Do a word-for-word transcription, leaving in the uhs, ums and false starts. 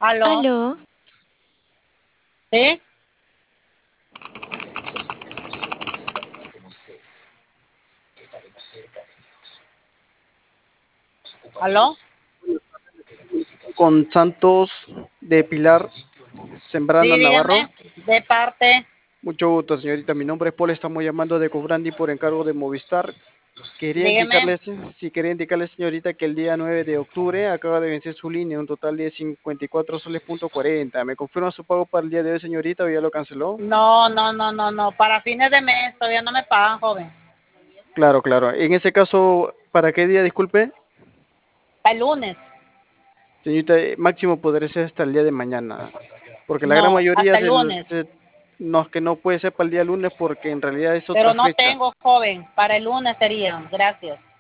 ¿Aló? Aló, ¿Sí? ¿Aló? Con Santos de Pilar Sembrana Sí, Navarro. dígame, de parte. Mucho gusto, señorita. Mi nombre es Paul. Estamos llamando de Cobrandi por encargo de Movistar. Quería Dígame. indicarles, si quería indicarles, señorita, que el día nueve de octubre acaba de vencer su línea, un total de cincuenta y cuatro soles punto cuarenta. ¿Me confirma su pago para el día de hoy, señorita, o ya lo canceló? No, no, no, no, no. Para fines de mes todavía no me pagan, joven. Claro, claro. En ese caso, ¿para qué día, disculpe? Para el lunes. Señorita, eh, máximo podría ser hasta el día de mañana, porque la gran No, mayoría hasta el se, lunes. se- no, que no puede ser para el día lunes porque en realidad es Pero otra no fecha. tengo, joven. Para el lunes sería. Gracias.